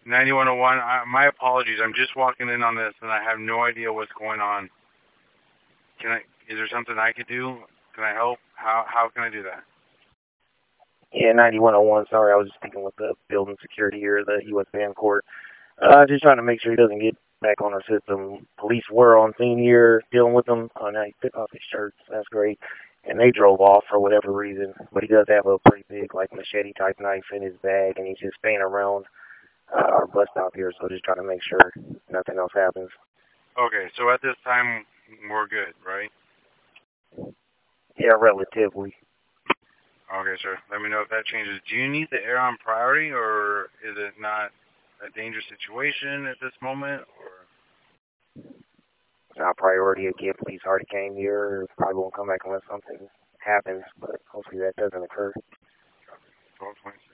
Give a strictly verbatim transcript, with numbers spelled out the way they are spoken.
ninety-one oh one, I, my apologies. I'm just walking in on this, and I have no idea what's going on. Can I? Is there something I could do? Can I help? How how can I do that? Yeah, ninety-one oh one. Sorry, I was just speaking with the building security here, the U S Van Court. Uh, just trying to make sure he doesn't get back on our system. Police were on scene here dealing with him. Oh, now he took off his shirts. That's great. And they drove off for whatever reason. But he does have a pretty big, like, machete-type knife in his bag, and he's just staying around uh, our bus stop here, so just trying to make sure nothing else happens. Okay, so at this time, we're good, right? Yeah, relatively. Okay, sir. Let me know if that changes. Do you need the air on priority, or is it not a dangerous situation at this moment? Or It's not a priority. Again, police already came here. Probably won't come back unless something happens, but hopefully that doesn't occur. twelve twenty-six.